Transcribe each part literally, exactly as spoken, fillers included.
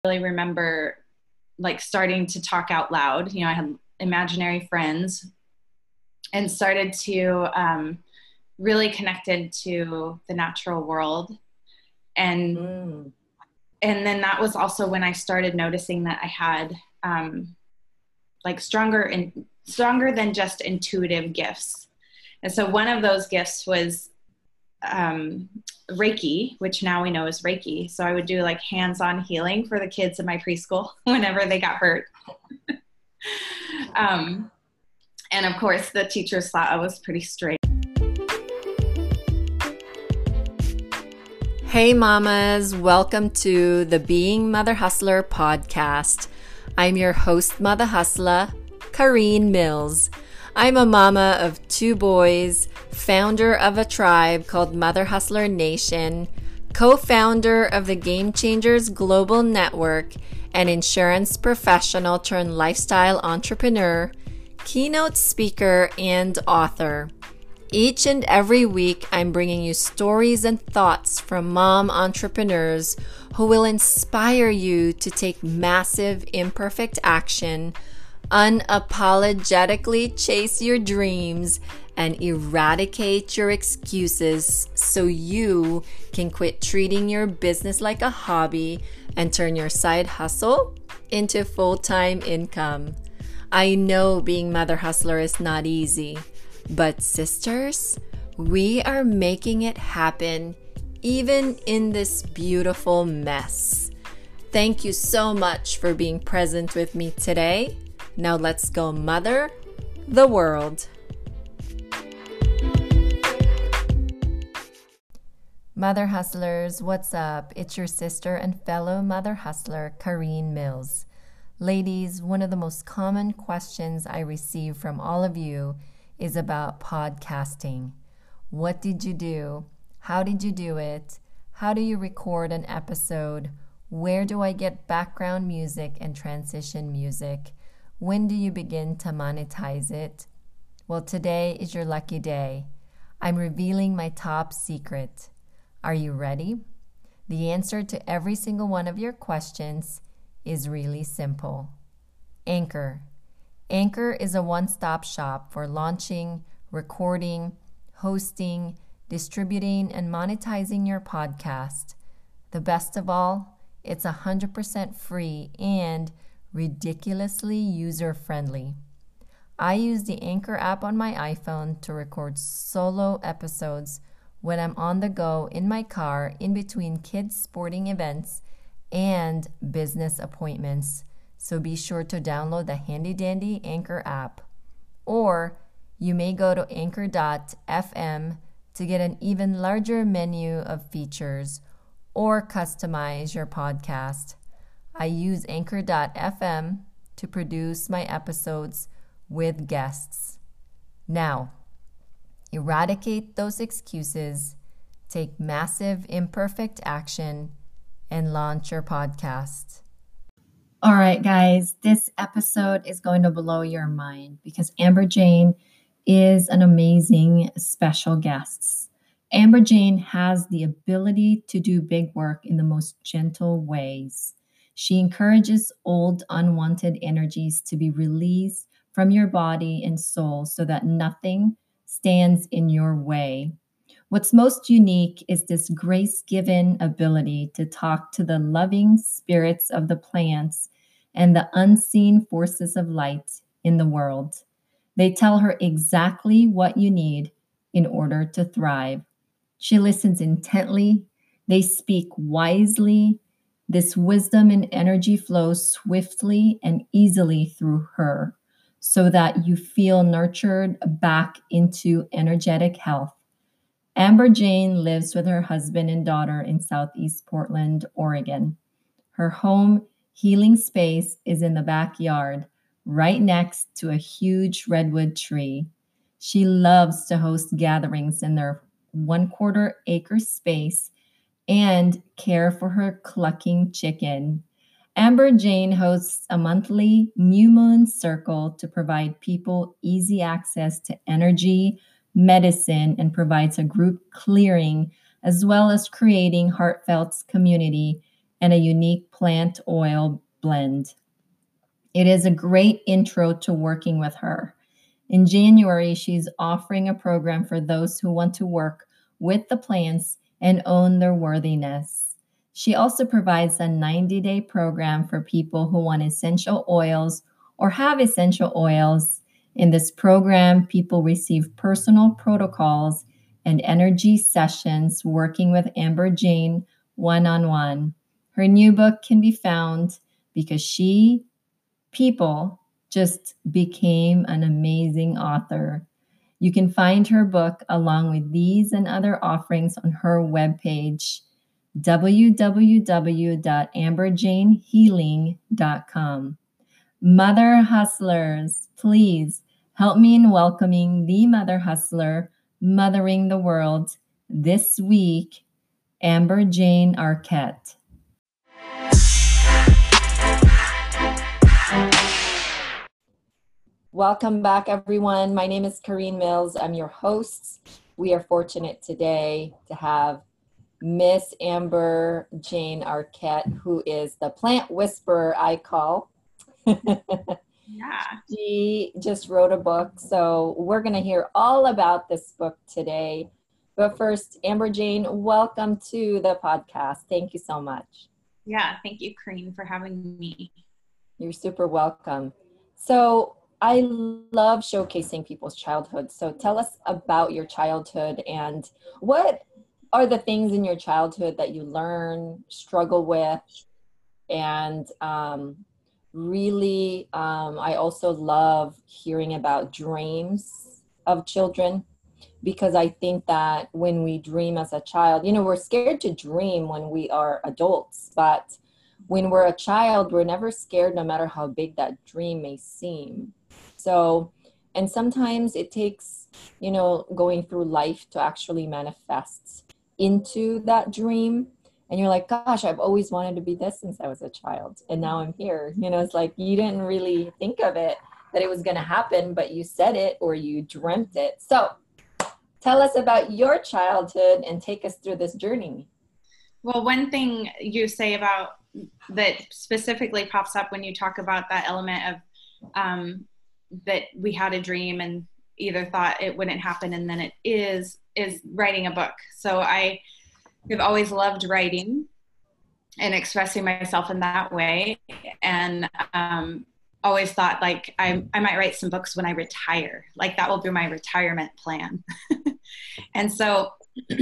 really remember like starting to talk out loud. You know, I had imaginary friends and started to um, really connected to the natural world. And Mm. and then that was also when I started noticing that I had um, like stronger and stronger than just intuitive gifts. And so one of those gifts was um, Reiki, which now we know is Reiki. So I would do like hands-on healing for the kids in my preschool whenever they got hurt. um, and of course, the teachers thought I was pretty straight. Hey mamas, welcome to the Being Mother Hustler podcast. I'm your host, Mother Hustler, Kareen Mills. I'm a mama of two boys, founder of a tribe called Mother Hustler Nation, co-founder of the Game Changers Global Network, an insurance professional turned lifestyle entrepreneur, keynote speaker, and author. Each and every week, I'm bringing you stories and thoughts from mom entrepreneurs who will inspire you to take massive, imperfect action, unapologetically chase your dreams, and eradicate your excuses so you can quit treating your business like a hobby and turn your side hustle into full-time income. I know being Mother Hustler is not easy. But sisters, we are making it happen even in this beautiful mess. Thank you so much for being present with me today. Now let's go mother the world. Mother Hustlers, what's up? It's your sister and fellow Mother Hustler, Kareen Mills. Ladies, one of the most common questions I receive from all of you is about podcasting. What did you do? How did you do it? How do you record an episode? Where do I get background music and transition music? When do you begin to monetize it? Well, today is your lucky day. I'm revealing my top secret. Are you ready? The answer to every single one of your questions is really simple. Anchor. Anchor is a one-stop shop for launching, recording, hosting, distributing, and monetizing your podcast. The best of all, it's one hundred percent free and ridiculously user-friendly. I use the Anchor app on my iPhone to record solo episodes when I'm on the go in my car in between kids' sporting events and business appointments. So be sure to download the handy-dandy Anchor app. Or you may go to anchor dot f m to get an even larger menu of features or customize your podcast. I use anchor dot f m to produce my episodes with guests. Now, eradicate those excuses, take massive imperfect action, and launch your podcast. All right, guys, this episode is going to blow your mind because Amber Jane is an amazing special guest. Amber Jane has the ability to do big work in the most gentle ways. She encourages old, unwanted energies to be released from your body and soul so that nothing stands in your way. What's most unique is this grace-given ability to talk to the loving spirits of the plants and the unseen forces of light in the world. They tell her exactly what you need in order to thrive. She listens intently. They speak wisely. This wisdom and energy flows swiftly and easily through her so that you feel nurtured back into energetic health. Amber Jane lives with her husband and daughter in Southeast Portland, Oregon. Her home healing space is in the backyard, right next to a huge redwood tree. She loves to host gatherings in their one quarter acre space and care for her clucking chicken. Amber Jane hosts a monthly new moon circle to provide people easy access to energy, medicine, and provides a group clearing as well as creating heartfelt community and a unique plant oil blend. It is a great intro to working with her. In January, she's offering a program for those who want to work with the plants and own their worthiness. She also provides a ninety-day program for people who want essential oils or have essential oils. In this program, people receive personal protocols and energy sessions working with Amber Jane one-on-one. Her new book can be found because she, people, just became an amazing author. You can find her book along with these and other offerings on her webpage, w w w dot amber jane healing dot com. Mother Hustlers, please help me in welcoming the Mother Hustler mothering the world this week, Amber Jane Arquette. Welcome back, everyone. My name is Kareen Mills. I'm your host. We are fortunate today to have Miss Amber Jane Arquette, who is the plant whisperer, I call. Yeah. She just wrote a book, so we're going to hear all about this book today. But first, Amber Jane, welcome to the podcast. Thank you so much. Yeah, thank you, Kareen, for having me. You're super welcome. So I love showcasing people's childhood. So tell us about your childhood and what are the things in your childhood that you learn, struggle with, and um, really, um, I also love hearing about dreams of children, because I think that when we dream as a child, you know, we're scared to dream when we are adults, but when we're a child, we're never scared no matter how big that dream may seem. So, and sometimes it takes, you know, going through life to actually manifest into that dream. And you're like, gosh, I've always wanted to be this since I was a child. And now I'm here. You know, it's like you didn't really think of it, that it was going to happen, but you said it or you dreamt it. So tell us about your childhood and take us through this journey. Well, one thing you say about that specifically pops up when you talk about that element of um, that we had a dream and either thought it wouldn't happen and then it is, is writing a book. So I have always loved writing and expressing myself in that way. And um, always thought like I, I might write some books when I retire, like that will be my retirement plan. And so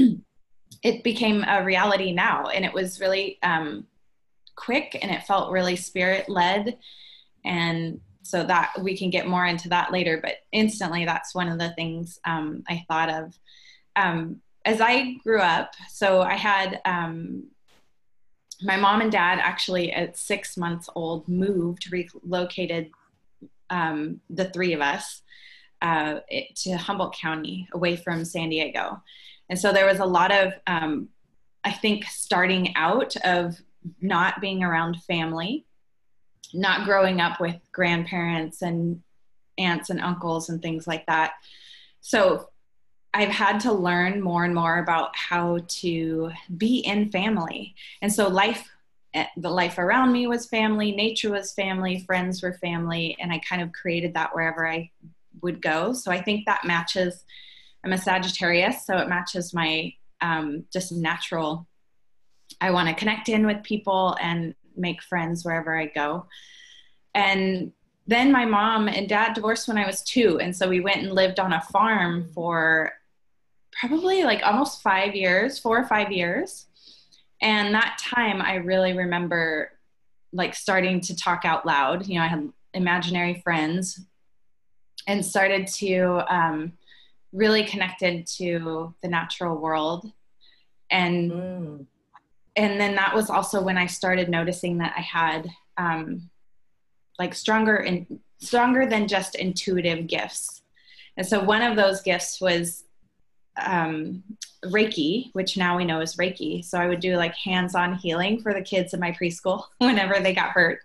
it became a reality now. And it was really um, quick and it felt really spirit led. And so that we can get more into that later, but instantly that's one of the things um, I thought of. Um, as I grew up, so I had um, my mom and dad actually at six months old moved, relocated um, the three of us uh, it, to Humboldt County away from San Diego. And so there was a lot of, um, I think, starting out of not being around family, not growing up with grandparents and aunts and uncles and things like that. So I've had to learn more and more about how to be in family. And so life, the life around me was family, nature was family, friends were family, and I kind of created that wherever I would go. So I think that matches, I'm a Sagittarius, so it matches my um, just natural, I want to connect in with people and make friends wherever I go. And then my mom and dad divorced when I was two. And so we went and lived on a farm for probably like almost five years, four or five years. And that time I really remember like starting to talk out loud. You know, I had imaginary friends and started to um, really connected to the natural world. And mm. and then that was also when I started noticing that I had um, like stronger and stronger than just intuitive gifts. And so one of those gifts was um, Reiki, which now we know is Reiki. So I would do like hands-on healing for the kids in my preschool whenever they got hurt.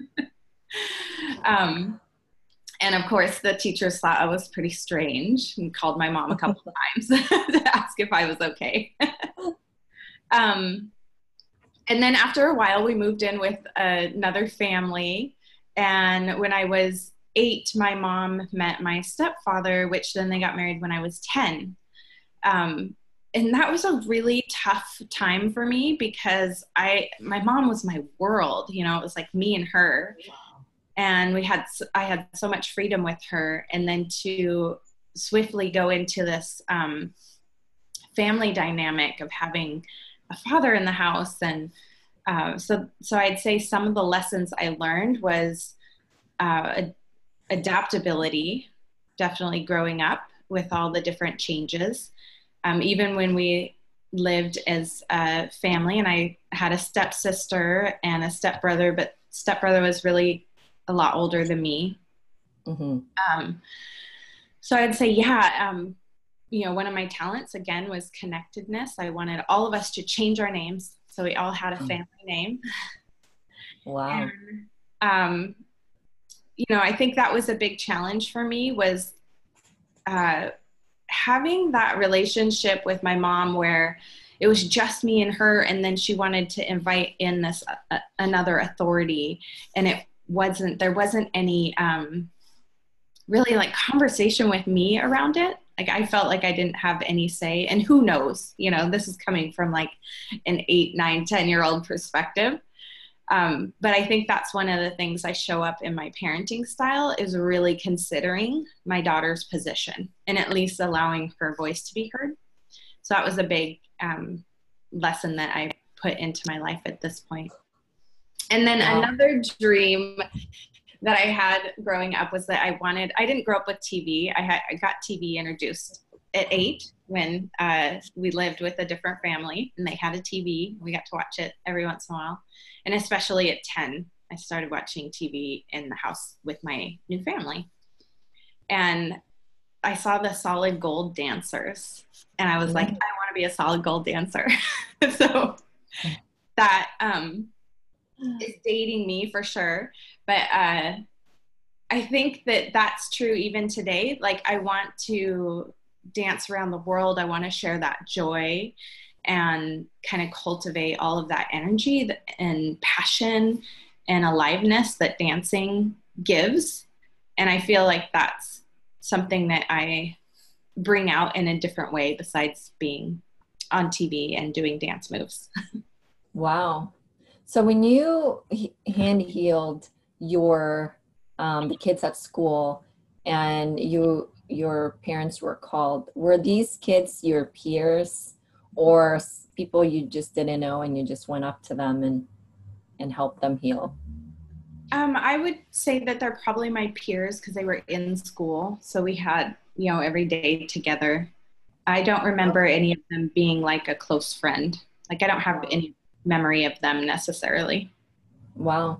um, and of course the teachers thought I was pretty strange and called my mom a couple of times to ask if I was okay. um, And then after a while, we moved in with another family. And when I was eight, my mom met my stepfather, which then they got married when I was ten. Um, and that was a really tough time for me because I, my mom was my world, you know, it was like me and her. And we had, I had so much freedom with her. And then to swiftly go into this um, family dynamic of having a father in the house. And uh, so, so I'd say some of the lessons I learned was uh, ad- adaptability, definitely growing up with all the different changes. Um, even when we lived as a family, and I had a stepsister and a stepbrother, but stepbrother was really a lot older than me. Mm-hmm. Um, so I'd say, yeah, um, you know, one of my talents, again, was connectedness. I wanted all of us to change our names, so we all had a family name. Wow. And, um, you know, I think that was a big challenge for me, was uh, having that relationship with my mom where it was just me and her, and then she wanted to invite in this uh, another authority, and it wasn't, there wasn't any um, really like conversation with me around it. Like I felt like I didn't have any say, and who knows, you know, this is coming from like an eight, nine, ten year old perspective. Um, but I think that's one of the things I show up in my parenting style, is really considering my daughter's position and at least allowing her voice to be heard. So that was a big um, lesson that I put into my life at this point. And then wow. Another dream that I had growing up was that I wanted, I didn't grow up with T V. I had, I got T V introduced at eight when uh, we lived with a different family, and they had a T V. We got to watch it every once in a while. And especially at ten, I started watching T V in the house with my new family. And I saw the Solid Gold dancers, and I was mm-hmm. like, I want to be a Solid Gold dancer. So that um, is dating me for sure. But uh, I think that that's true even today. Like I want to dance around the world. I want to share that joy and kind of cultivate all of that energy and passion and aliveness that dancing gives. And I feel like that's something that I bring out in a different way besides being on T V and doing dance moves. Wow. So when you hand healed your um, the kids at school, and you your parents were called, were these kids your peers or people you just didn't know and you just went up to them and and helped them heal? Um, I would say that they're probably my peers because they were in school. So we had, you know, every day together. I don't remember any of them being like a close friend. Like I don't have any memory of them necessarily. Wow.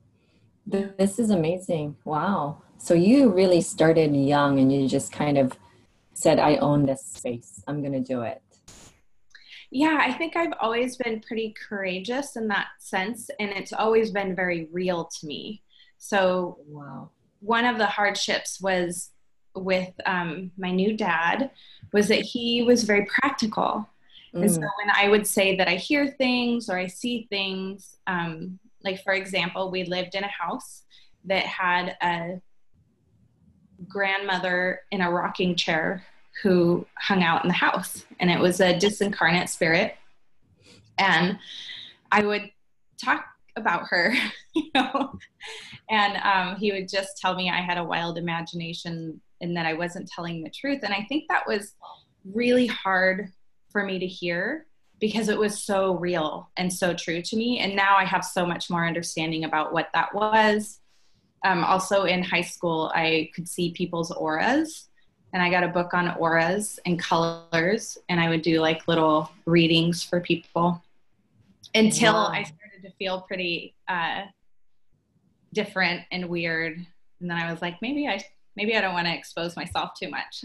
This is amazing. Wow. So you really started young and you just kind of said, I own this space. I'm going to do it. Yeah, I think I've always been pretty courageous in that sense, and it's always been very real to me. So wow. One of the hardships was with um, my new dad was that he was very practical. Mm. And so when I would say that I hear things or I see things, um, like for example, we lived in a house that had a grandmother in a rocking chair who hung out in the house, and it was a disincarnate spirit. And I would talk about her, you know, and um, he would just tell me I had a wild imagination and that I wasn't telling the truth. And I think that was really hard for me to hear because it was so real and so true to me. And now I have so much more understanding about what that was. Um, also in high school, I could see people's auras. And I got a book on auras and colors, and I would do like little readings for people until wow. I started to feel pretty uh, different and weird. And then I was like, maybe I, maybe I don't want to expose myself too much.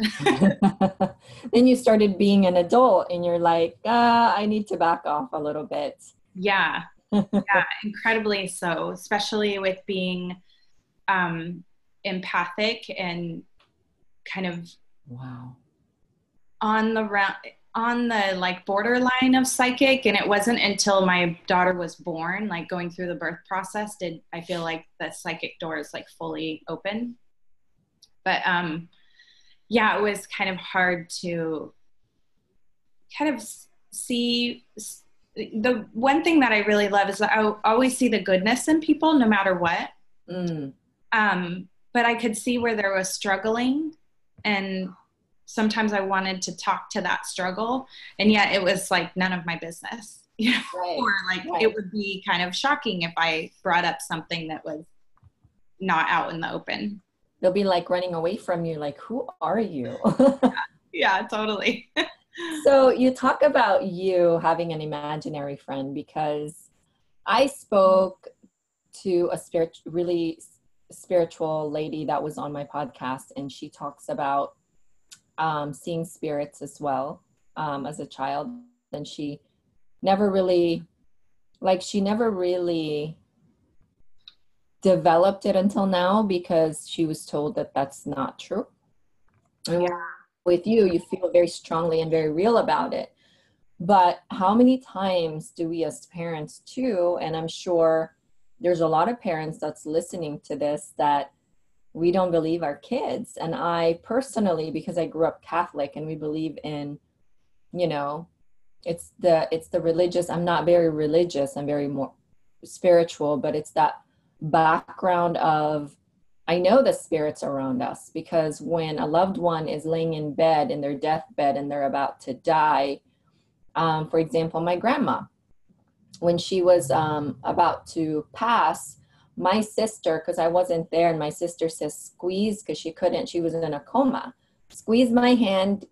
Then you started being an adult and you're like, ah, I need to back off a little bit. Yeah. Yeah. Incredibly so, especially with being um, empathic and kind of wow on the round, on the like borderline of psychic, and it wasn't until my daughter was born, like going through the birth process, did I feel like the psychic doors like fully open. But um yeah, it was kind of hard to kind of see. The one thing that I really love is that I always see the goodness in people no matter what. Mm. Um, but I could see where there was struggling, and sometimes I wanted to talk to that struggle, and yet it was like none of my business. You know? Right. Or like right. It would be kind of shocking if I brought up something that was not out in the open. They'll be like running away from you, like, who are you? yeah. yeah, totally. So you talk about you having an imaginary friend, because I spoke to a spirit, really spiritual lady that was on my podcast, and she talks about um, seeing spirits as well um, as a child. And she never really, like, she never really developed it until now, because she was told that that's not true. And yeah. With you, you feel very strongly and very real about it. But how many times do we as parents too, and I'm sure there's a lot of parents that's listening to this, that we don't believe our kids. And I personally, because I grew up Catholic and we believe in, you know, it's the, it's the religious, I'm not very religious, I'm very more spiritual, but it's that background of, I know the spirits around us, because when a loved one is laying in bed in their deathbed and they're about to die, um, for example, my grandma, when she was um, about to pass, my sister, because I wasn't there, and my sister says, squeeze, because she couldn't, she was in a coma, squeeze my hand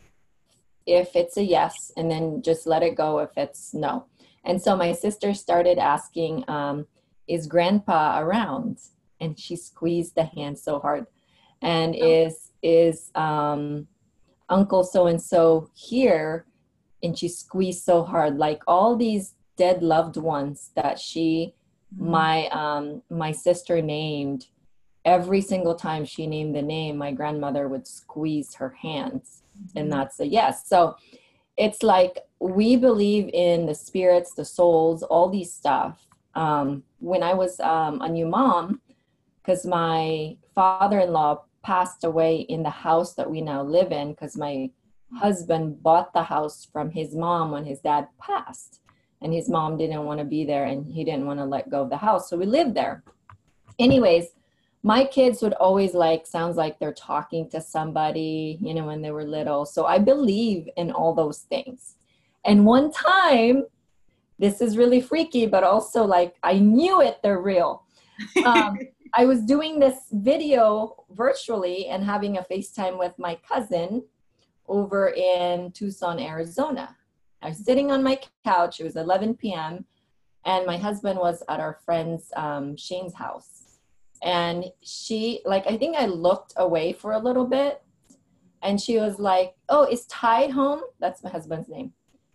if it's a yes, and then just let it go if it's no. And so my sister started asking, um, is grandpa around? And she squeezed the hand so hard. And oh. is is um, Uncle so-and-so here? And she squeezed so hard, like all these dead loved ones that she, mm-hmm. my um, my sister named, every single time she named the name, my grandmother would squeeze her hands. Mm-hmm. And that's a yes. So it's like, we believe in the spirits, the souls, all these stuff. Um, when I was um, a new mom, because my father-in-law passed away in the house that we now live in, because my husband bought the house from his mom when his dad passed, and his mom didn't want to be there, and he didn't want to let go of the house, so we lived there. Anyways, my kids would always like, sounds like they're talking to somebody, you know, when they were little. So I believe in all those things. And one time, this is really freaky, but also like, I knew it, they're real. Um, I was doing this video virtually and having a FaceTime with my cousin over in Tucson, Arizona. I was sitting on my couch. It was eleven p.m. and my husband was at our friend's um, Shane's house. And she, like, I think I looked away for a little bit, and she was like, oh, is Ty home? That's my husband's name.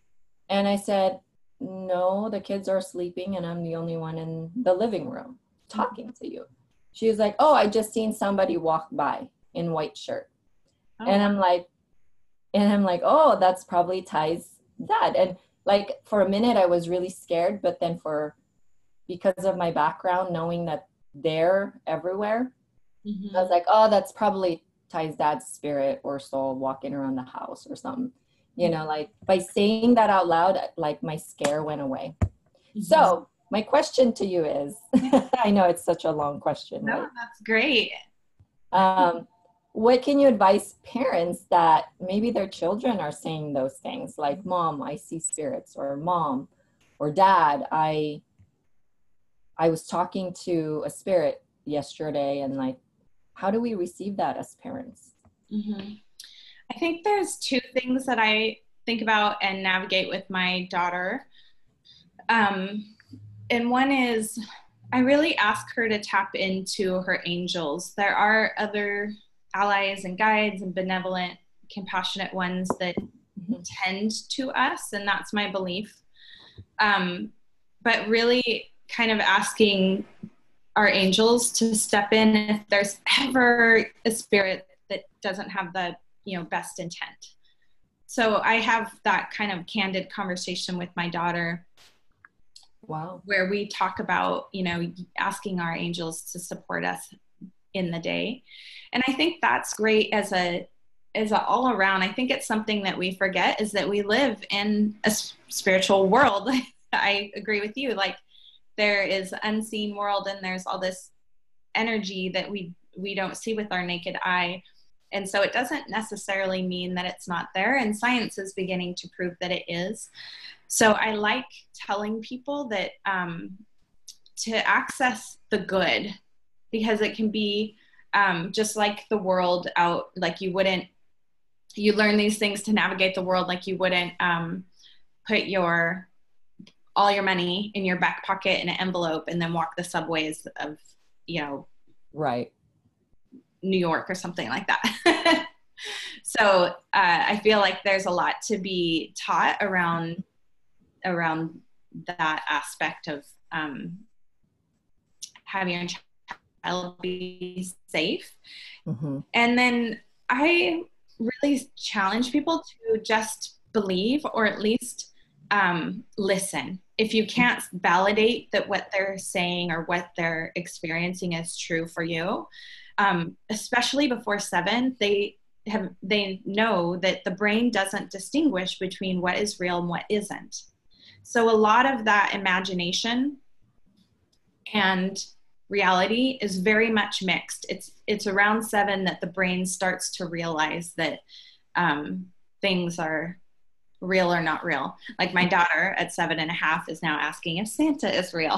And I said, no, the kids are sleeping and I'm the only one in the living room talking to you. She was like, oh, I just seen somebody walk by in white shirt. Oh. And I'm like, and I'm like, oh, that's probably Ty's dad. And like, for a minute I was really scared, but then for, because of my background, knowing that they're everywhere, mm-hmm. I was like, oh, that's probably Ty's dad's spirit or soul walking around the house or something. You know, like by saying that out loud, like my scare went away. Mm-hmm. So my question to you is, I know it's such a long question. No, right? That's great. Um, what can you advise parents that maybe their children are saying those things like, Mom, I see spirits, or Mom or Dad, I, I was talking to a spirit yesterday, and like, how do we receive that as parents? Mm-hmm. I think there's two things that I think about and navigate with my daughter. Um, and one is I really ask her to tap into her angels. There are other allies and guides and benevolent, compassionate ones that mm-hmm. tend to us, and that's my belief. Um, but really kind of asking our angels to step in if there's ever a spirit that doesn't have the, you know, best intent. so I have that kind of candid conversation with my daughter. Wow. Where we talk about, you know, asking our angels to support us in the day. And I think that's great as a, as a all around. I think it's something that we forget, is that we live in a spiritual world. I agree with you. Like, there is unseen world, and there's all this energy that we, we don't see with our naked eye. And so it doesn't necessarily mean that it's not there. And science is beginning to prove that it is. So I like telling people that um, to access the good, because it can be um, just like the world out, like you wouldn't, you learn these things to navigate the world, like you wouldn't um, put your, all your money in your back pocket in an envelope and then walk the subways of, you know, right. New York or something like that. So uh, I feel like there's a lot to be taught around around that aspect of um, having your child be safe. Mm-hmm. And then I really challenge people to just believe, or at least um, listen. If you can't validate that what they're saying or what they're experiencing is true for you, um, especially before seven, they have, they know that the brain doesn't distinguish between what is real and what isn't. So a lot of that imagination and reality is very much mixed. It's it's around seven that the brain starts to realize that um, things are real or not real. Like my daughter at seven and a half is now asking if Santa is real.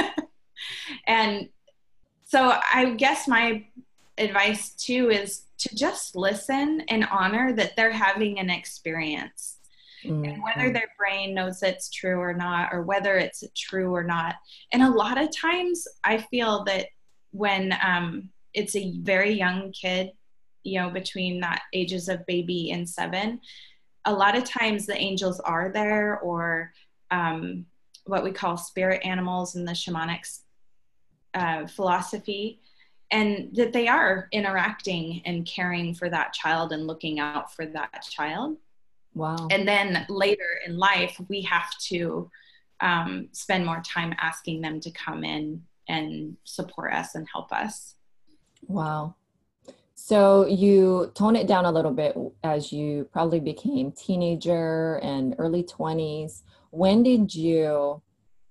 And so I guess my advice too is to just listen and honor that they're having an experience. Mm-hmm. And whether their brain knows it's true or not, or whether it's true or not. And a lot of times I feel that when um, it's a very young kid, you know, between that ages of baby and seven, a lot of times the angels are there, or um, what we call spirit animals in the shamanic uh, philosophy, and that they are interacting and caring for that child and looking out for that child. Wow. And then later in life, we have to um, spend more time asking them to come in and support us and help us. Wow. So you tone it down a little bit as you probably became teenager and early twenties. When did you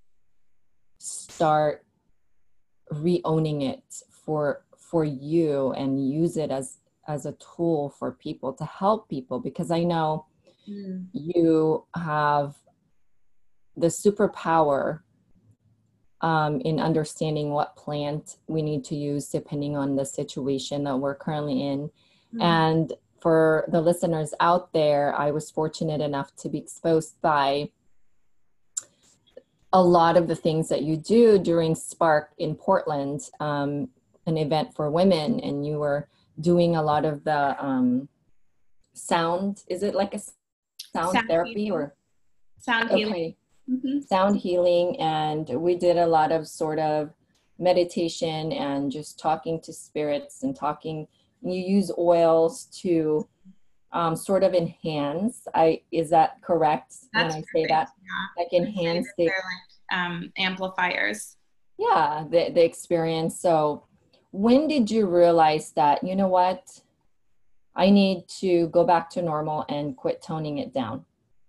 start re-owning it for for you and use it as as a tool for people, to help people? Because I know mm. you have the superpower um, in understanding what plant we need to use depending on the situation that we're currently in. Mm. And for the listeners out there, I was fortunate enough to be exposed by a lot of the things that you do during Spark in Portland, um, an event for women, and you were doing a lot of the um, sound, is it like a sound, sound therapy healing. or? Sound okay. healing. Mm-hmm. Sound healing, and we did a lot of sort of meditation and just talking to spirits and talking, you use oils to um, sort of enhance, I, is that correct? That's when I perfect. say that? Yeah. Like enhance the, like, um, amplifiers. Yeah, the, the experience. So when did you realize that, you know what, I need to go back to normal and quit toning it down?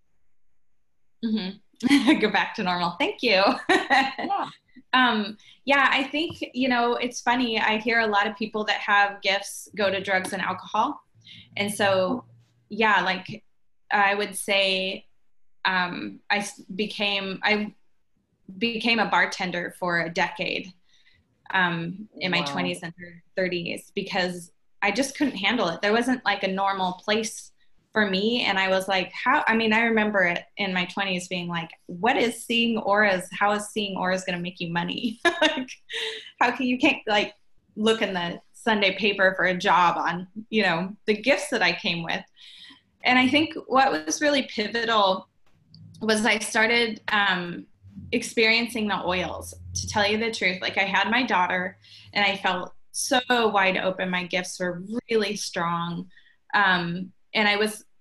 Mm-hmm. Go back to normal. Thank you. Yeah. Um, yeah, I think, you know, it's funny. I hear a lot of people that have gifts go to drugs and alcohol. And so, yeah, like I would say, um, I became, I became a bartender for a decade, um, in my wow. twenties and thirties, because I just couldn't handle it. There wasn't like a normal place for me. And I was like, how, I mean, I remember it in my twenties being like, what is seeing auras? How is seeing auras going to make you money? Like, how can you can't like look in the Sunday paper for a job on, you know, the gifts that I came with. And I think what was really pivotal was I started um, experiencing the oils, to tell you the truth. Like I had my daughter and I felt so wide open. My gifts were really strong. Um, and I was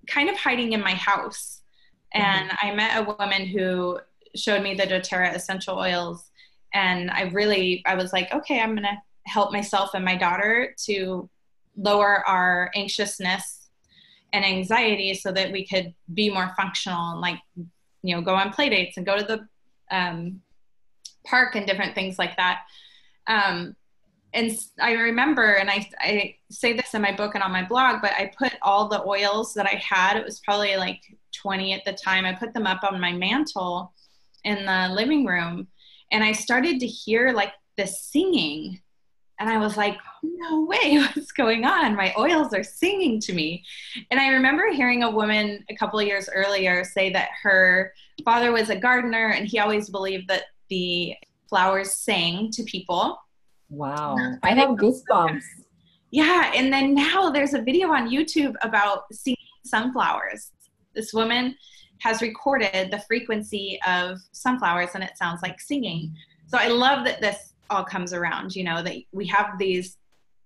kind of hiding in my house. And mm-hmm. I met a woman who showed me the doTERRA essential oils. And I really, I was like, okay, I'm going to help myself and my daughter to lower our anxiousness and anxiety so that we could be more functional and, like, you know, go on play dates and go to the um, park and different things like that. Um, and I remember, and I, I say this in my book and on my blog, but I put all the oils that I had, it was probably like twenty at the time. I put them up on my mantle in the living room, and I started to hear like this singing. And I was like, no way, what's going on? My oils are singing to me. And I remember hearing a woman a couple of years earlier say that her father was a gardener, and he always believed that the flowers sang to people. Wow. I have goosebumps. Yeah. And then now there's a video on YouTube about singing sunflowers. This woman has recorded the frequency of sunflowers, and it sounds like singing. So I love that this all comes around, you know, that we have these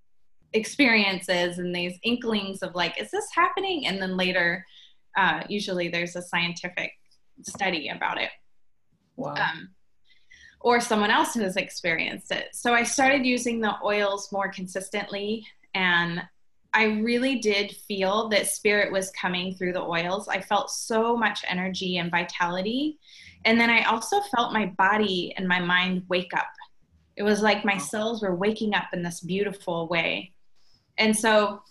experiences and these inklings of like, is this happening? And then later, uh, usually there's a scientific study about it. Wow. Um, or someone else who has experienced it. So I started using the oils more consistently, and I really did feel that spirit was coming through the oils. I felt so much energy and vitality. And then I also felt my body and my mind wake up. It was like my cells were waking up in this beautiful way. And so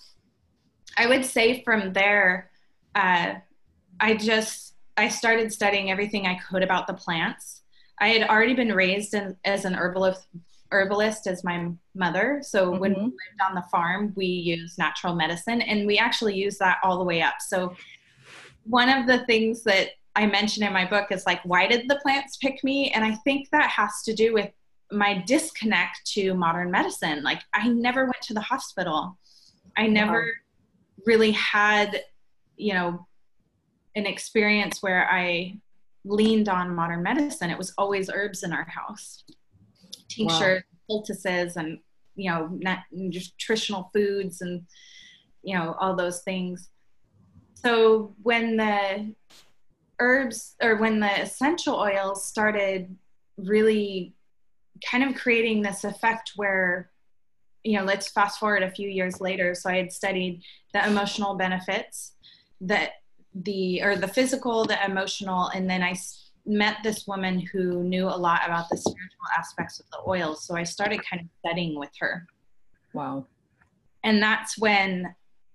I would say from there, uh, I just, I started studying everything I could about the plants. I had already been raised in, as an herbalist, herbalist as my mother. So mm-hmm. when we lived on the farm, we used natural medicine, and we actually use that all the way up. So one of the things that I mention in my book is like, why did the plants pick me? And I think that has to do with my disconnect to modern medicine. Like, I never went to the hospital. I never wow. really had, you know, an experience where I leaned on modern medicine. It was always herbs in our house, tinctures, wow. poultices, and, you know, nat- nutritional foods, and, you know, all those things. So when the herbs, or when the essential oils started really kind of creating this effect where, you know, let's fast forward a few years later. So I had studied the emotional benefits, that the, or the physical, the emotional, and then I met this woman who knew a lot about the spiritual aspects of the oils. So I started kind of studying with her. Wow. And that's when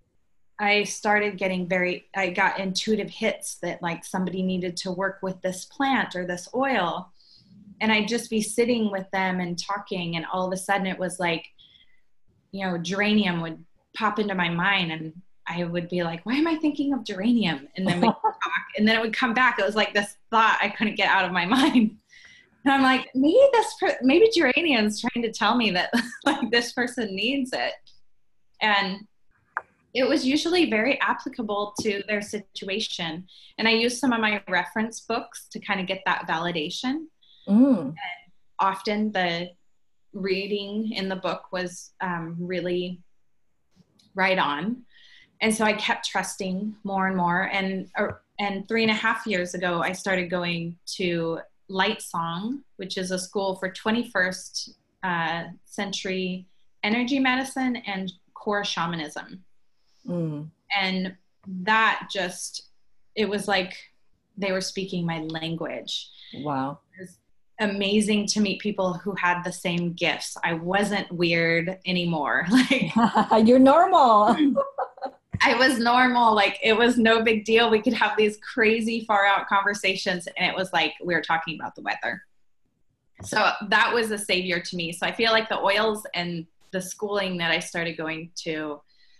I started getting very, I got intuitive hits that like somebody needed to work with this plant or this oil. And I'd just be sitting with them and talking, and all of a sudden it was like, you know, geranium would pop into my mind, and I would be like, why am I thinking of geranium? And then we talk, and then it would come back. It was like this thought I couldn't get out of my mind. And I'm like, maybe this, per- maybe geranium's trying to tell me that like this person needs it. And it was usually very applicable to their situation. And I used some of my reference books to kind of get that validation. Mm. And often the reading in the book was um, really right on. And so I kept trusting more and more. And, uh, and three and a half years ago, I started going to Light Song, which is a school for twenty-first uh, century energy medicine and core shamanism. Mm. And that just, it was like they were speaking my language. Wow. It was amazing to meet people who had the same gifts. I wasn't weird anymore. Like, you're normal. I was normal. Like, it was no big deal. We could have these crazy far out conversations, and it was like we were talking about the weather. So that was a savior to me. So I feel like the oils and the schooling that I started going to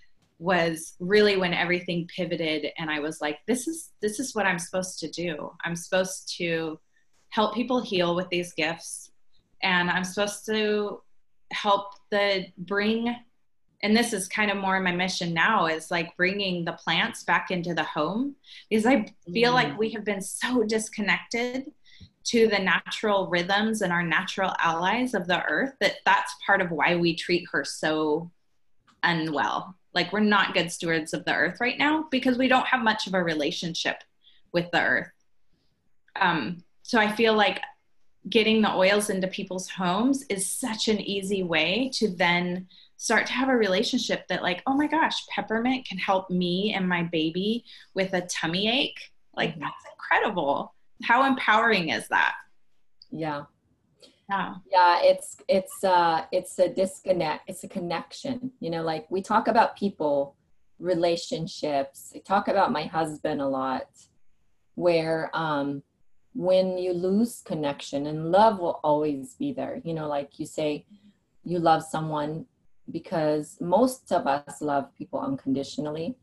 was really when everything pivoted, and I was like, this is this is what I'm supposed to do. I'm supposed to help people heal with these gifts, and I'm supposed to help the bring, and this is kind of more my mission now, is like bringing the plants back into the home, because I feel mm. like we have been so disconnected to the natural rhythms and our natural allies of the earth, that that's part of why we treat her so unwell. Like we're not good stewards of the earth right now because we don't have much of a relationship with the earth. Um, so I feel like getting the oils into people's homes is such an easy way to then start to have a relationship that like, oh my gosh, peppermint can help me and my baby with a tummy ache. Like mm-hmm. That's incredible. How empowering is that? Yeah. Yeah. Yeah. It's, it's, uh, it's a disconnect. It's a connection, you know, like we talk about people, relationships. I talk about my husband a lot where, um, when you lose connection, and love will always be there, you know, like you say, you love someone because most of us love people unconditionally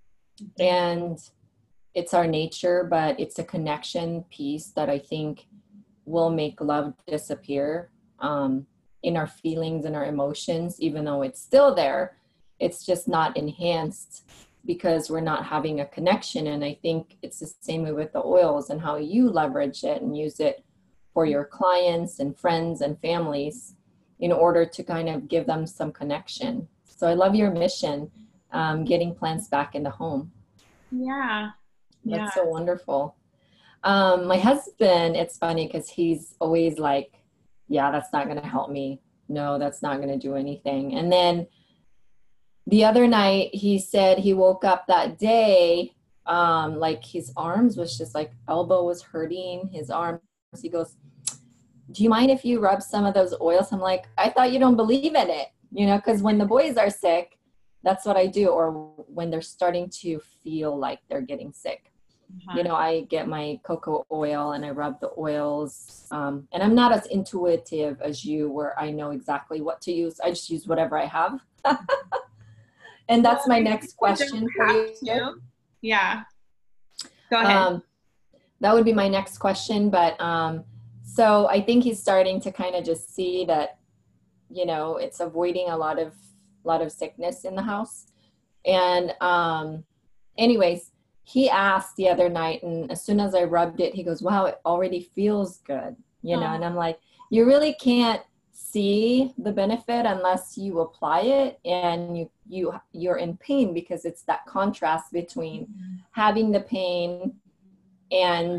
and it's our nature, but it's a connection piece that I think will make love disappear um, in our feelings and our emotions, even though it's still there. It's just not enhanced because we're not having a connection. And I think it's the same way with the oils and how you leverage it and use it for your clients and friends and families in order to kind of give them some connection. So I love your mission, um, getting plants back in the home. Yeah. That's yeah. so wonderful. Um, my husband, it's funny because he's always like, yeah, that's not going to help me. No, that's not going to do anything. And then the other night he said he woke up that day, um, like his arms was just like elbow was hurting, his arms. He goes, do you mind if you rub some of those oils? I'm like, I thought you don't believe in it, you know, because when the boys are sick, that's what I do. Or when they're starting to feel like they're getting sick, uh-huh. you know, I get my cocoa oil and I rub the oils. Um, and I'm not as intuitive as you where I know exactly what to use. I just use whatever I have. And that's my next question for you. Yeah. Go ahead. Um, that would be my next question. But um, so I think he's starting to kind of just see that, you know, it's avoiding a lot of, lot of sickness in the house. And um, anyways, he asked the other night, and as soon as I rubbed it, he goes, wow, it already feels good. You know, oh. And I'm like, you really can't see the benefit unless you apply it and you you you're in pain, because it's that contrast between having the pain and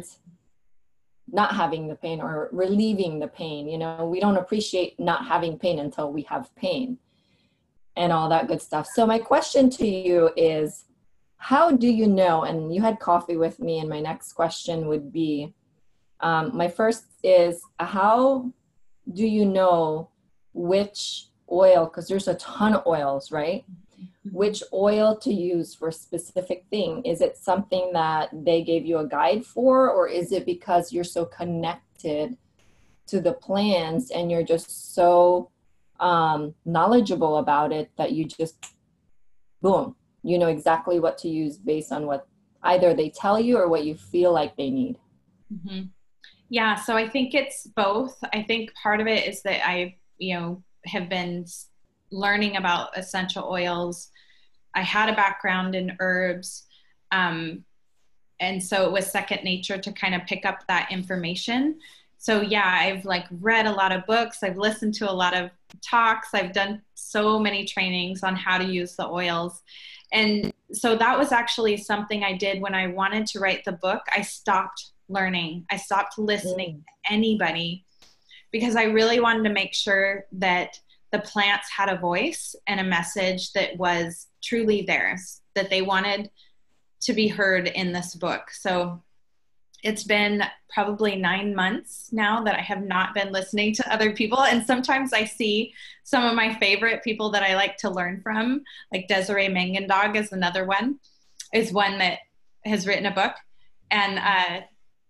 not having the pain, or relieving the pain. You know, we don't appreciate not having pain until we have pain and all that good stuff. So my question to you is, how do you know, and you had coffee with me, and my next question would be, um, my first is, how do you know which oil, because there's a ton of oils, right? Which oil to use for a specific thing? Is it something that they gave you a guide for, or is it because you're so connected to the plants and you're just so um, knowledgeable about it that you just, boom, you know exactly what to use based on what either they tell you or what you feel like they need? Mm-hmm. Yeah, so I think it's both. I think part of it is that I, you know, have been learning about essential oils. I had a background in herbs. Um, and so it was second nature to kind of pick up that information. So yeah, I've like read a lot of books. I've listened to a lot of talks. I've done so many trainings on how to use the oils. And so that was actually something I did when I wanted to write the book. I stopped learning. I stopped listening mm. to anybody, because I really wanted to make sure that the plants had a voice and a message that was truly theirs, that they wanted to be heard in this book. So it's been probably nine months now that I have not been listening to other people. And sometimes I see some of my favorite people that I like to learn from, like Desiree Mangendog is another one, is one that has written a book. And uh,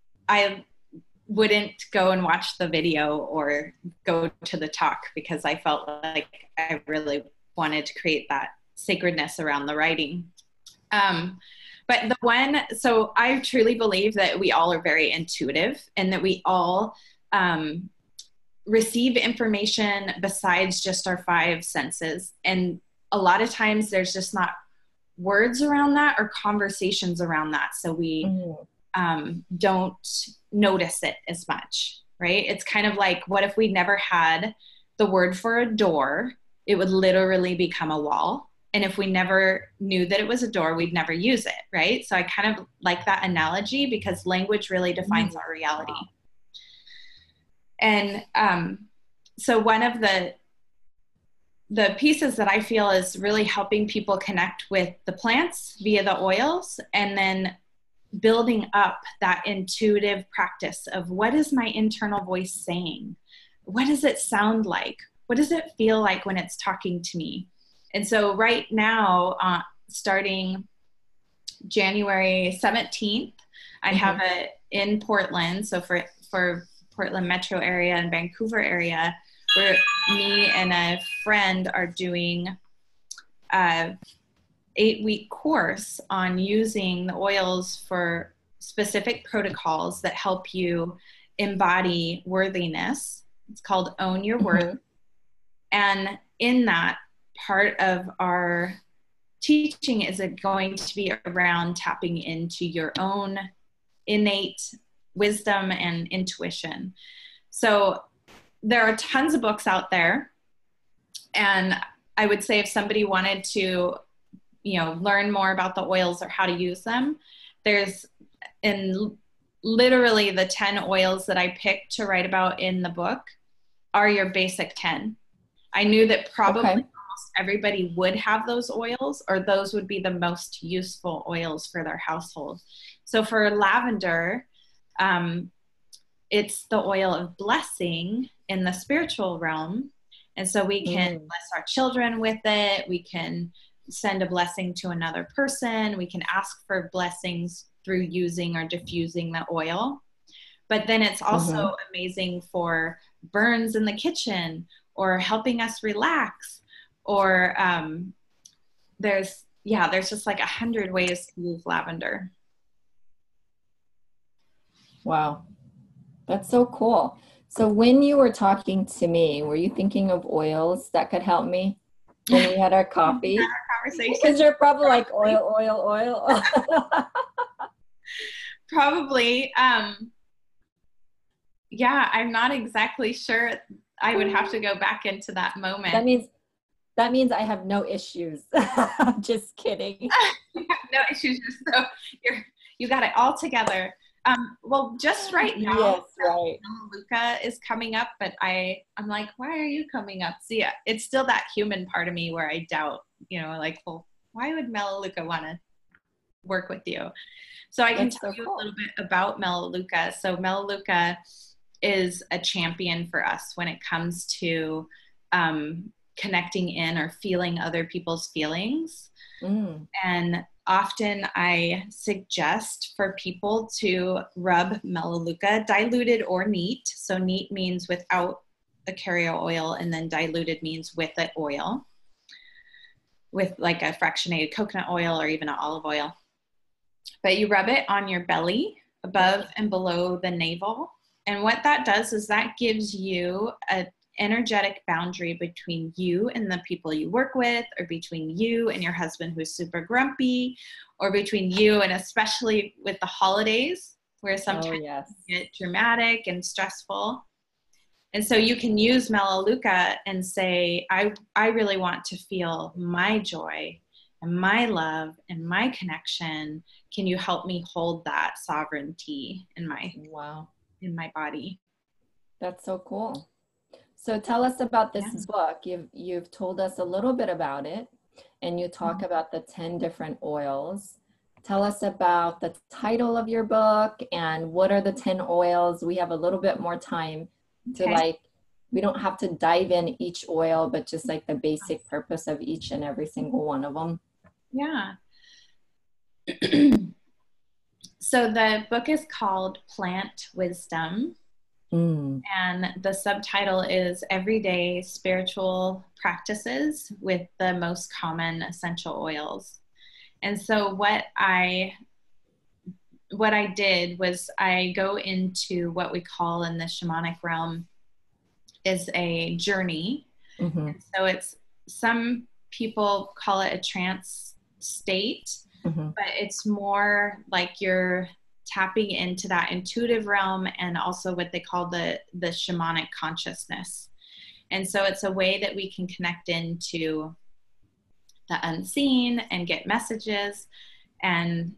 I wouldn't go and watch the video or go to the talk, because I felt like I really wanted to create that sacredness around the writing. Um, but the one, so I truly believe that we all are very intuitive, and that we all um, receive information besides just our five senses. And a lot of times there's just not words around that or conversations around that. So we mm. um, don't notice it as much, right? It's kind of like, what if we never had the word for a door? It would literally become a wall. And if we never knew that it was a door, we'd never use it, right? So I kind of like that analogy because language really defines our reality. Wow. And um, so one of the the pieces that I feel is really helping people connect with the plants via the oils, and then building up that intuitive practice of what is my internal voice saying? What does it sound like? What does it feel like when it's talking to me? And so right now, uh, starting January seventeenth, I mm-hmm. have it in Portland. So for, for Portland metro area and Vancouver area, where me and a friend are doing a eight week course on using the oils for specific protocols that help you embody worthiness. It's called Own Your Worth. Mm-hmm. And in that, part of our teaching is going to be around tapping into your own innate wisdom and intuition. So there are tons of books out there. And I would say if somebody wanted to, you know, learn more about the oils or how to use them, there's in literally the ten oils that I picked to write about in the book are your basic ten. I knew that probably okay. almost everybody would have those oils, or those would be the most useful oils for their household. So for lavender, um, it's the oil of blessing in the spiritual realm. And so we can mm. bless our children with it. We can send a blessing to another person. We can ask for blessings through using or diffusing the oil. But then it's also mm-hmm. amazing for burns in the kitchen, or helping us relax, or um, there's, yeah, there's just like a hundred ways to use lavender. Wow. That's so cool. So when you were talking to me, were you thinking of oils that could help me when we had our coffee? Had our conversation. Because you're probably like oil, oil, oil. Probably. Um, yeah, I'm not exactly sure. I would have to go back into that moment. That means that means I have no issues. Just kidding. No issues. So you're you got it all together. Um, well, just right now, yes, right. Melaleuca is coming up, but I I'm like, why are you coming up? See, it's still that human part of me where I doubt, you know, like, well, why would Melaleuca want to work with you? So I can That's tell so you cool. a little bit about Melaleuca. So Melaleuca is a champion for us when it comes to um, connecting in or feeling other people's feelings. Mm. And often I suggest for people to rub Melaleuca, diluted or neat. So neat means without the carrier oil, and then diluted means with the oil, with like a fractionated coconut oil or even an olive oil. But you rub it on your belly, above and below the navel. And what that does is that gives you an energetic boundary between you and the people you work with, or between you and your husband who's super grumpy, or between you and especially with the holidays where sometimes oh, yes. you get dramatic and stressful. And so you can use Melaleuca and say, I, I really want to feel my joy and my love and my connection. Can you help me hold that sovereignty in my wow. in my body? That's so cool. So tell us about this yeah. book. You've you've told us a little bit about it, and you talk mm-hmm. about the ten different oils. Tell us about the title of your book and what are the ten oils. We have a little bit more time to okay. like, we don't have to dive in each oil, but just like the basic purpose of each and every single one of them. Yeah. So the book is called Plant Wisdom. Mm. And the subtitle is Everyday Spiritual Practices with the Most Common Essential Oils. And so what I what I did was I go into what we call in the shamanic realm is a journey. Mm-hmm. And so it's, some people call it a trance state, mm-hmm. but it's more like you're tapping into that intuitive realm and also what they call the, the shamanic consciousness. And so it's a way that we can connect into the unseen and get messages. And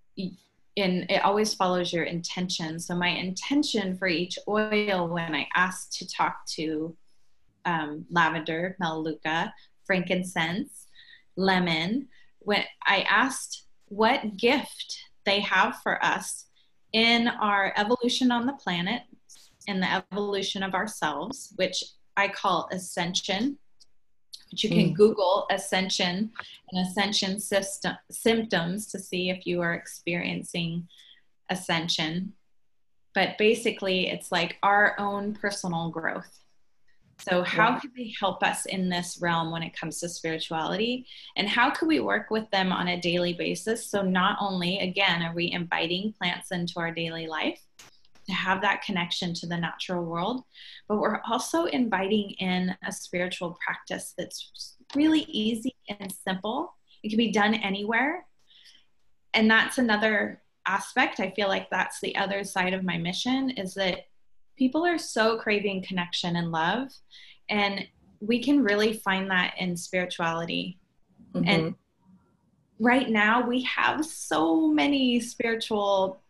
and it always follows your intention. So my intention for each oil when I asked to talk to um, lavender, melaleuca, frankincense, lemon, when I asked what gift they have for us in our evolution on the planet and the evolution of ourselves, which I call ascension, which you can mm. Google ascension and ascension system, symptoms to see if you are experiencing ascension. But basically, it's like our own personal growth. So how could they help us in this realm when it comes to spirituality? And how could we work with them on a daily basis? So not only, again, are we inviting plants into our daily life to have that connection to the natural world, but we're also inviting in a spiritual practice that's really easy and simple. It can be done anywhere. And that's another aspect. I feel like that's the other side of my mission, is that people are so craving connection and love, and we can really find that in spirituality. Mm-hmm. And right now we have so many spiritual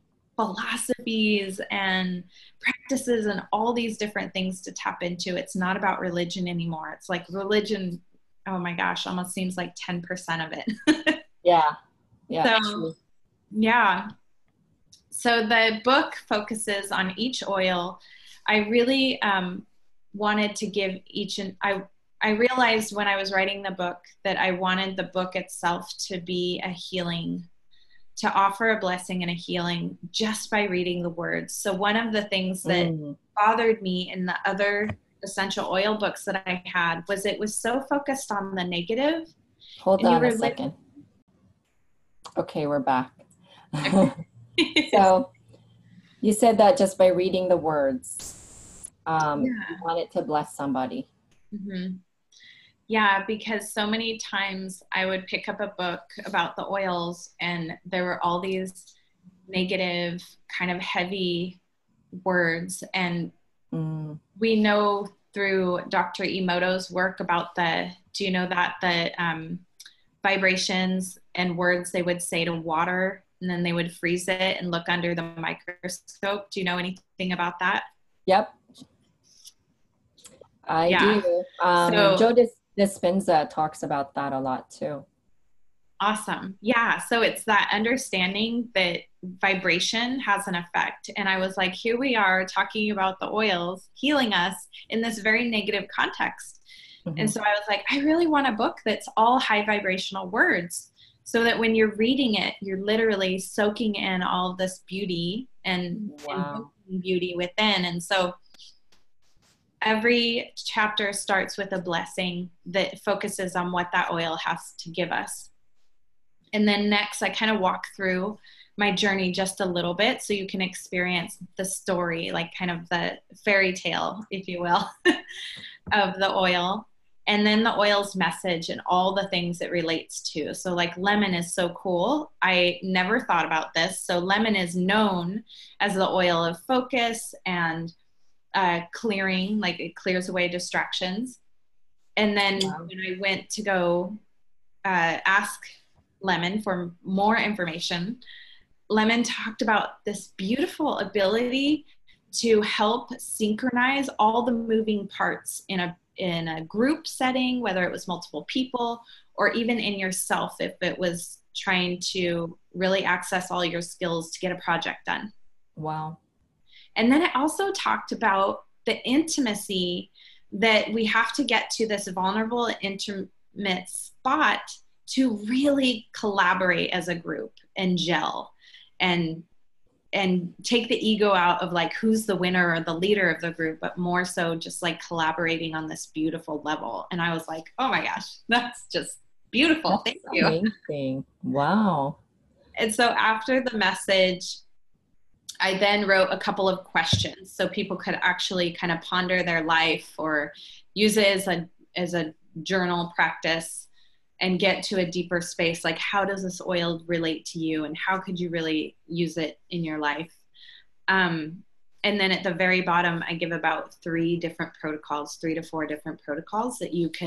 philosophies and practices and all these different things to tap into. It's not about religion anymore. It's like religion, oh my gosh, almost seems like ten percent of it. Yeah. Yeah. So, true. Yeah. So the book focuses on each oil. I really um, wanted to give each, and I, I realized when I was writing the book that I wanted the book itself to be a healing, to offer a blessing and a healing just by reading the words. So one of the things that mm. bothered me in the other essential oil books that I had was it was so focused on the negative. Hold on a second. Li- okay, we're back. So you said that just by reading the words, um, yeah. you wanted to bless somebody. Mm-hmm. Yeah, because so many times I would pick up a book about the oils and there were all these negative, kind of heavy words. And mm. we know through Doctor Emoto's work about the, do you know that the um, vibrations and words they would say to water, and then they would freeze it and look under the microscope. Do you know anything about that? Yep. I yeah. do. Um, so, Joe Dispenza talks about that a lot too. Awesome. Yeah. So it's that understanding that vibration has an effect. And I was like, here we are talking about the oils healing us in this very negative context. Mm-hmm. And so I was like, I really want a book that's all high vibrational words, so that when you're reading it, you're literally soaking in all of this beauty and, wow. and beauty within. And so every chapter starts with a blessing that focuses on what that oil has to give us. And then next, I kind of walk through my journey just a little bit so you can experience the story, like kind of the fairy tale, if you will, of the oil. And then the oil's message and all the things it relates to. So like lemon is so cool. I never thought about this. So lemon is known as the oil of focus and uh, clearing, like it clears away distractions. And then wow. when I went to go uh, ask Lemon for more information, Lemon talked about this beautiful ability to help synchronize all the moving parts in a in a group setting, whether it was multiple people or even in yourself, if it was trying to really access all your skills to get a project done. Wow. And then it also talked about the intimacy that we have to get to this vulnerable, intimate spot to really collaborate as a group and gel and and take the ego out of like who's the winner or the leader of the group, but more so just like collaborating on this beautiful level. And I was like, oh my gosh, that's just beautiful. That's Thank you. Amazing. Wow. And so after the message, I then wrote a couple of questions so people could actually kind of ponder their life or use it as a as a journal practice and get to a deeper space. Like, how does this oil relate to you and how could you really use it in your life? Um, and then at the very bottom, I give about three different protocols, three to four different protocols that you could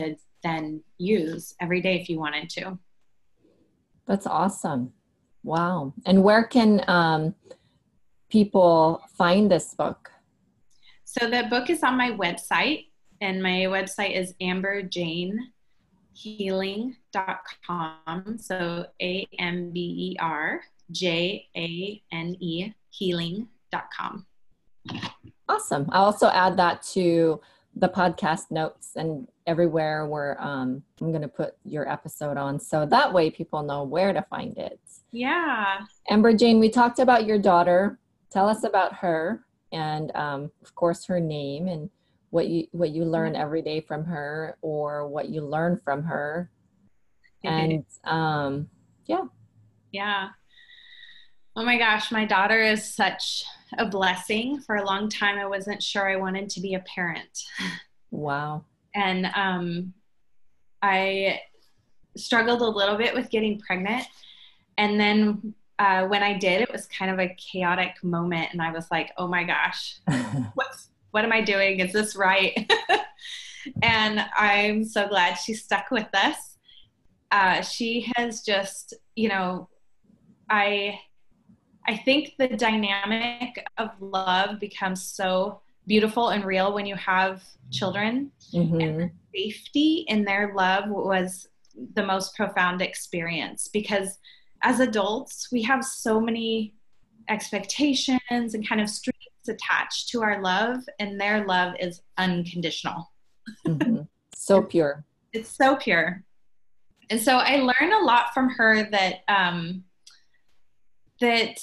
then use every day if you wanted to. That's awesome. Wow. And where can um, people find this book? So the book is on my website, and my website is amber jane healing dot com. So A M B E R J A N E healing dot com. Awesome. I'll also add that to the podcast notes and everywhere where um, I'm going to put your episode on. So that way people know where to find it. Yeah. Amber Jane, we talked about your daughter. Tell us about her and um, of course her name and what you what you learn every day from her or what you learn from her. And um, yeah. Yeah. Oh my gosh, my daughter is such a blessing. For a long time, I wasn't sure I wanted to be a parent. Wow. And um, I struggled a little bit with getting pregnant. And then uh, when I did, it was kind of a chaotic moment. And I was like, oh my gosh, what's, what am I doing? Is this right? And I'm so glad she stuck with us. Uh, she has just, you know, I... I think the dynamic of love becomes so beautiful and real when you have children. Mm-hmm. And the safety in their love was the most profound experience, because as adults, we have so many expectations and kind of strings attached to our love, and their love is unconditional. Mm-hmm. So pure. It's so pure. And so I learned a lot from her that, um, that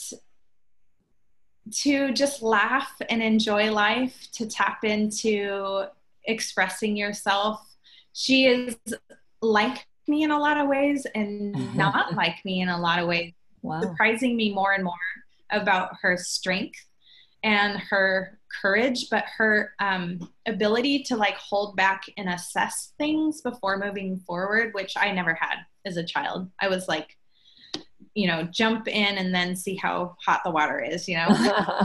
to just laugh and enjoy life, to tap into expressing yourself. She is like me in a lot of ways and not like me in a lot of ways. Wow. Surprising me more and more about her strength and her courage, but her um, ability to like hold back and assess things before moving forward, which I never had as a child. I was like, you know, jump in and then see how hot the water is, you know?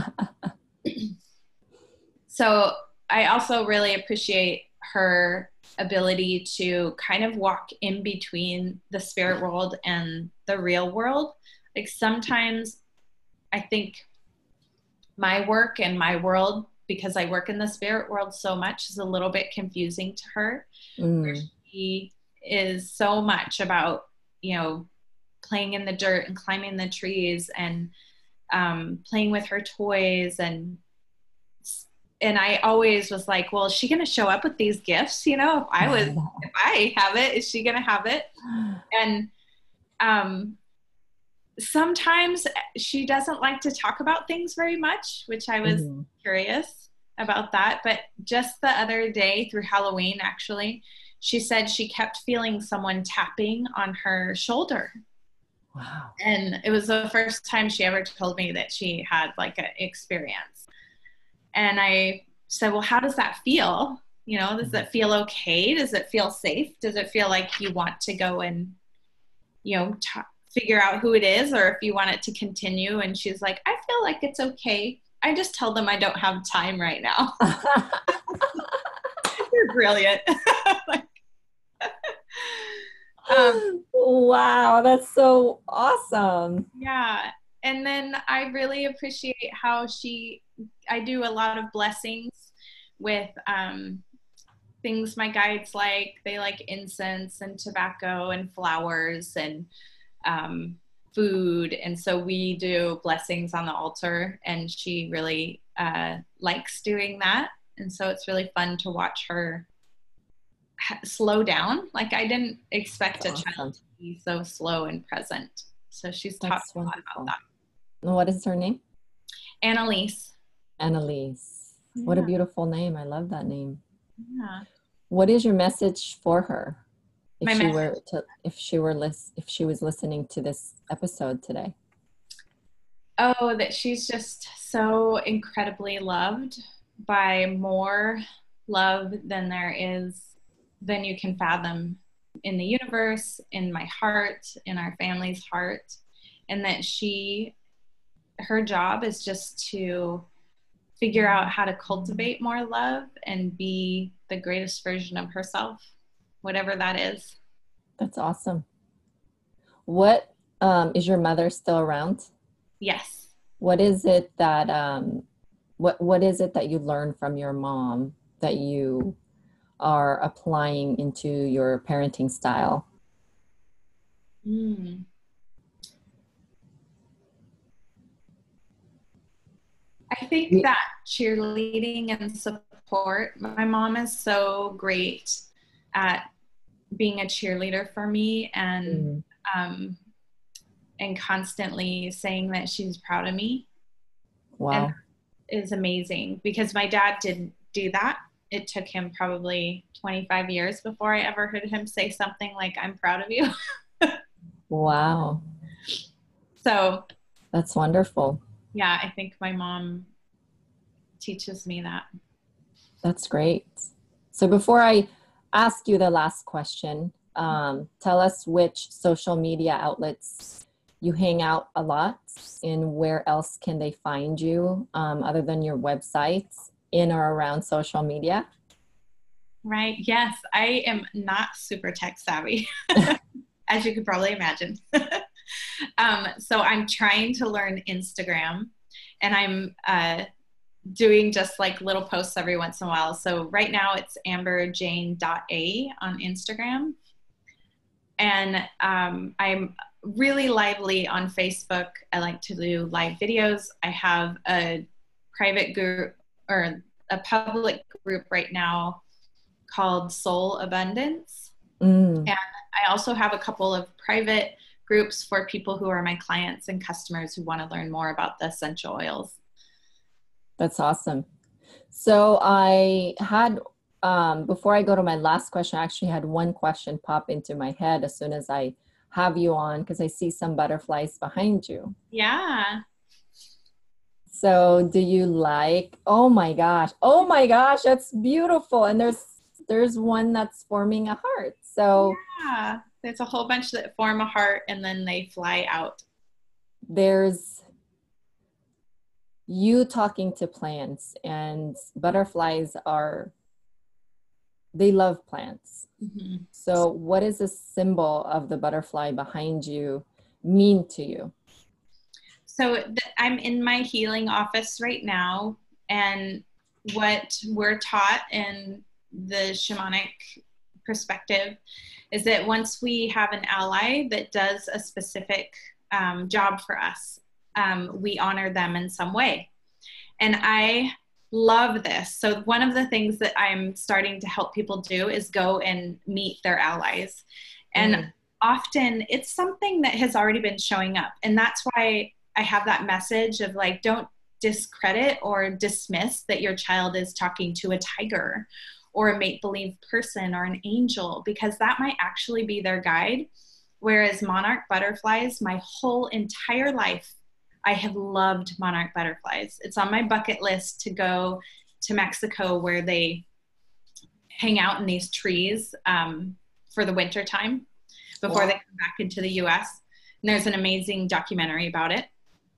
So I also really appreciate her ability to kind of walk in between the spirit world and the real world. Like sometimes I think my work and my world, because I work in the spirit world so much, is a little bit confusing to her. Mm. Where she is so much about, you know, playing in the dirt and climbing the trees and um, playing with her toys. And and I always was like, well, is she going to show up with these gifts? You know, if I was, if I have it, is she going to have it? And um, sometimes she doesn't like to talk about things very much, which I was mm-hmm. curious about that. But just the other day through Halloween, actually, she said she kept feeling someone tapping on her shoulder. Wow. And it was the first time she ever told me that she had like an experience. And I said, well, how does that feel? You know, does it feel okay? Does it feel safe? Does it feel like you want to go and, you know, t- figure out who it is, or if you want it to continue? And she's like, I feel like it's okay. I just tell them I don't have time right now. You're brilliant. like, Um, wow, that's so awesome. Yeah. And then I really appreciate how she, I do a lot of blessings with um, things my guides like. They like incense and tobacco and flowers and um, food. And so we do blessings on the altar, and she really uh, likes doing that. And so it's really fun to watch her slow down. Like I didn't expect That's a awesome. Child to be so slow and present. So she's taught me a lot about that. What is her name? Annalise. Annalise. Yeah. What a beautiful name. I love that name. Yeah. What is your message for her? If My she message. were to, if she were lis- if she was listening to this episode today. Oh, that she's just so incredibly loved by more love than there is, than you can fathom in the universe, in my heart, in our family's heart. And that she, her job is just to figure out how to cultivate more love and be the greatest version of herself. whatever that is. That's awesome. What um, is your mother still around? Yes. What is it that um, what what is it that you learned from your mom that you are applying into your parenting style? Mm. I think Ye- that cheerleading and support, my mom is so great at being a cheerleader for me and Mm, um, and constantly saying that she's proud of me. And wow. that is amazing because my dad didn't do that. It took him probably twenty-five years before I ever heard him say something like, I'm proud of you. Wow. So, That's wonderful. yeah, I think my mom teaches me that. That's great. So before I ask you the last question, um, tell us which social media outlets you hang out a lot and where else can they find you um, other than your websites in or around social media? Right. Yes, I am not super tech savvy, as you could probably imagine. um, so I'm trying to learn Instagram and I'm uh, doing just like little posts every once in a while. So right now it's amberjane.a on Instagram. And um, I'm really lively on Facebook. I like to do live videos. I have a private group or a public group right now called Soul Abundance. Mm, And I also have a couple of private groups for people who are my clients and customers who want to learn more about the essential oils. that's awesome. So I had, um, before I go to my last question, I actually had one question pop into my head as soon as I have you on because I see some butterflies behind you. Yeah. So do you like, oh my gosh, oh my gosh, that's beautiful. And there's there's one that's forming a heart. So Yeah. There's a whole bunch that form a heart and then they fly out. there's you talking to plants, and butterflies are, they love plants. Mm-hmm. So what is the symbol of the butterfly behind you mean to you? So th- I'm in my healing office right now, and what we're taught in the shamanic perspective is that once we have an ally that does a specific um, job for us, um, we honor them in some way. And I love this. So one of the things that I'm starting to help people do is go and meet their allies. And Mm, often it's something that has already been showing up. And that's why I have that message of like, don't discredit or dismiss that your child is talking to a tiger or a make-believe person or an angel, because that might actually be their guide. Whereas monarch butterflies, my whole entire life, I have loved monarch butterflies. It's on my bucket list to go to Mexico where they hang out in these trees um, for the winter time before they wow. come back into the U S. And there's an amazing documentary about it.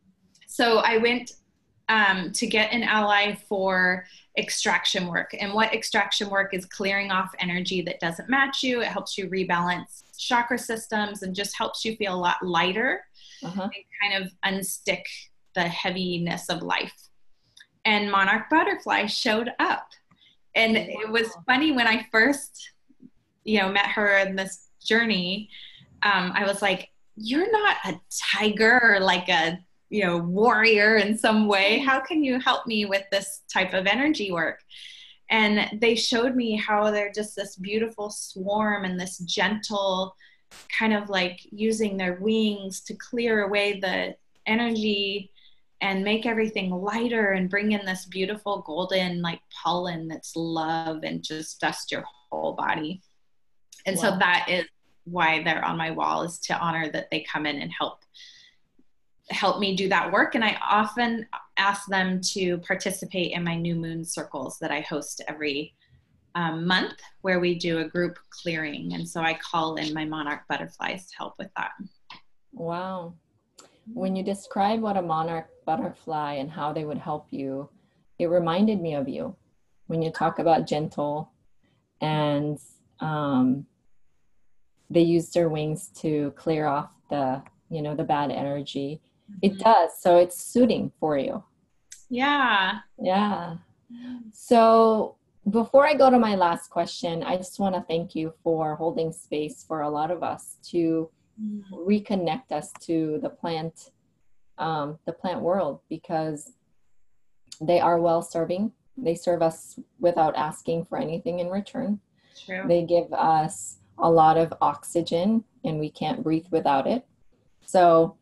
So I went um, to get an ally for extraction work. And what extraction work is clearing off energy that doesn't match you. It helps you rebalance chakra systems and just helps you feel a lot lighter Uh-huh. and kind of unstick the heaviness of life. And monarch butterfly showed up. And it was funny when I first, you know, met her in this journey. Um, I was like, "You're not a tiger or like a, you know, warrior in some way. How can you help me with this type of energy work?" And they showed me how they're just this beautiful swarm and this gentle kind of like using their wings to clear away the energy and make everything lighter and bring in this beautiful golden like pollen that's love and just dust your whole body. And so Wow. that is why they're on my wall, is to honor that they come in and help help me do that work. And I often ask them to participate in my new moon circles that I host every um, month, where we do a group clearing. And so I call in my monarch butterflies to help with that. Wow. When you describe what a monarch butterfly and how they would help you, it reminded me of you when you talk about gentle and um, they use their wings to clear off the, you know, the bad energy. Mm-hmm. It does. So it's soothing for you. Yeah. Yeah. So before I go to my last question, I just want to thank you for holding space for a lot of us to mm-hmm. reconnect us to the plant, um, the plant world, because they are well-serving. They serve us without asking for anything in return. True. They give us a lot of oxygen, and we can't breathe without it. So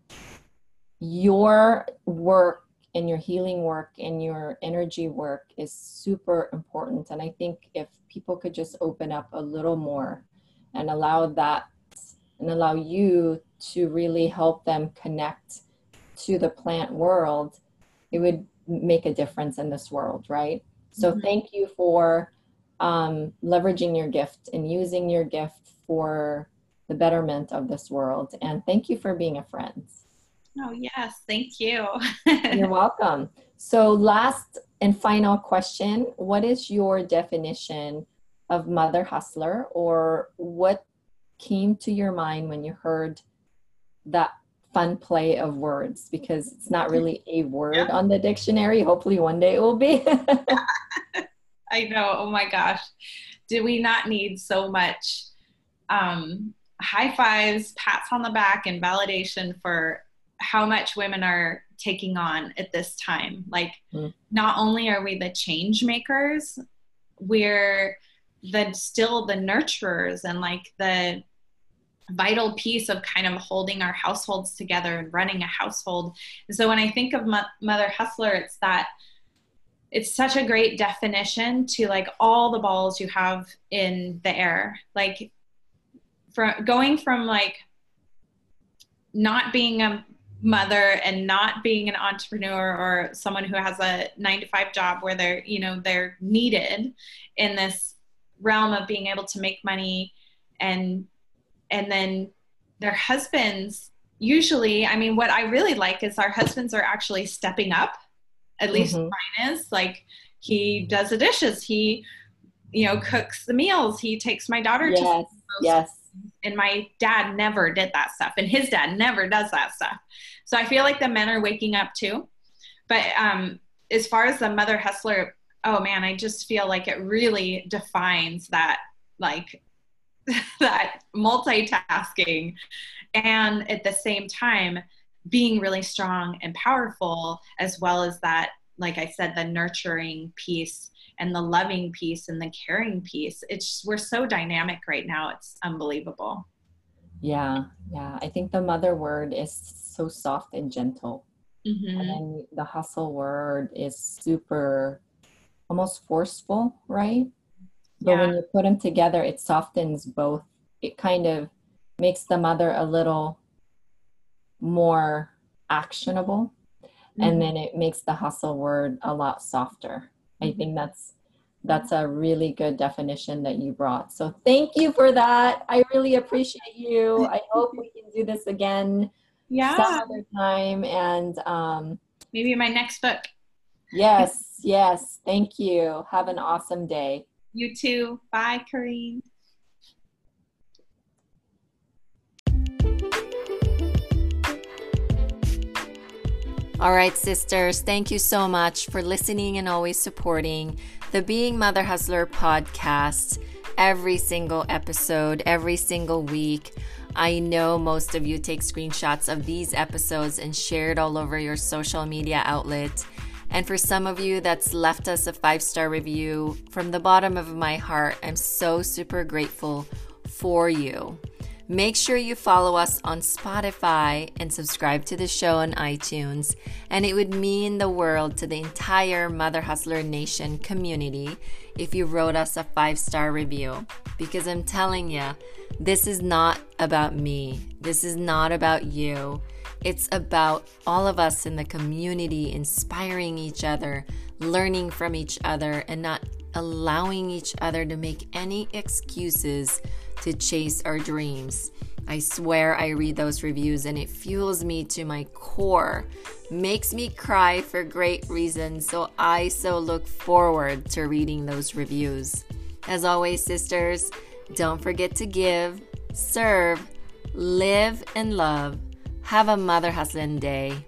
your work and your healing work and your energy work is super important. And I think if people could just open up a little more and allow that and allow you to really help them connect to the plant world, it would make a difference in this world, right? So mm-hmm. thank you for um, leveraging your gift and using your gift for the betterment of this world. And thank you for being a friend. Oh, yes. Thank you. You're welcome. So last and final question, what is your definition of mother hustler, or what came to your mind when you heard that fun play of words? Because it's not really a word yeah. on the dictionary. Hopefully one day it will be. I know. Oh my gosh. Do we not need so much um, high fives, pats on the back, and validation for how much women are taking on at this time? Like, mm. not only are we the change makers, we're the still the nurturers and like the vital piece of kind of holding our households together and running a household. And so when I think of mo- Mother Hustler, it's that it's such a great definition to like all the balls you have in the air, like from going from like not being a mother and not being an entrepreneur or someone who has a nine to five job where they're, you know, they're needed in this realm of being able to make money, and, and then their husbands usually, I mean, what I really like is our husbands are actually stepping up, at least mm-hmm. mine is, like he does the dishes. He, you know, cooks the meals. He takes my daughter yes, to yes. And my dad never did that stuff. And his dad never does that stuff. So I feel like the men are waking up too. But um, as far as the mother hustler, oh man, I just feel like it really defines that, like that multitasking. And at the same time, being really strong and powerful, as well as that, like I said, the nurturing piece and the loving piece and the caring piece. It's, we're so dynamic right now. It's unbelievable. Yeah. Yeah. I think the mother word is so soft and gentle. Mm-hmm. And then the hustle word is super, almost forceful, right? But yeah. when you put them together, it softens both. It kind of makes the mother a little more actionable. Mm-hmm. And then it makes the hustle word a lot softer. I think that's that's a really good definition that you brought. So thank you for that. I really appreciate you. I hope we can do this again yeah. some other time. And um, maybe my next book. Yes, yes. Thank you. Have an awesome day. You too. Bye, Kareen. All right, sisters, thank you so much for listening and always supporting the Being Mother Hustler podcast every single episode, every single week. I know most of you take screenshots of these episodes and share it all over your social media outlet. And for some of you that's left us a five-star review, from the bottom of my heart, I'm so super grateful for you. Make sure you follow us on Spotify and subscribe to the show on iTunes. And it would mean the world to the entire Mother Hustler Nation community if you wrote us a five-star review. Because I'm telling you, this is not about me. This is not about you. It's about all of us in the community inspiring each other, learning from each other, and not allowing each other to make any excuses to chase our dreams. I swear I read those reviews and it fuels me to my core, makes me cry for great reasons. So I so look forward to reading those reviews. As always, sisters, don't forget to give, serve, live, and love. Have a mother hustling day.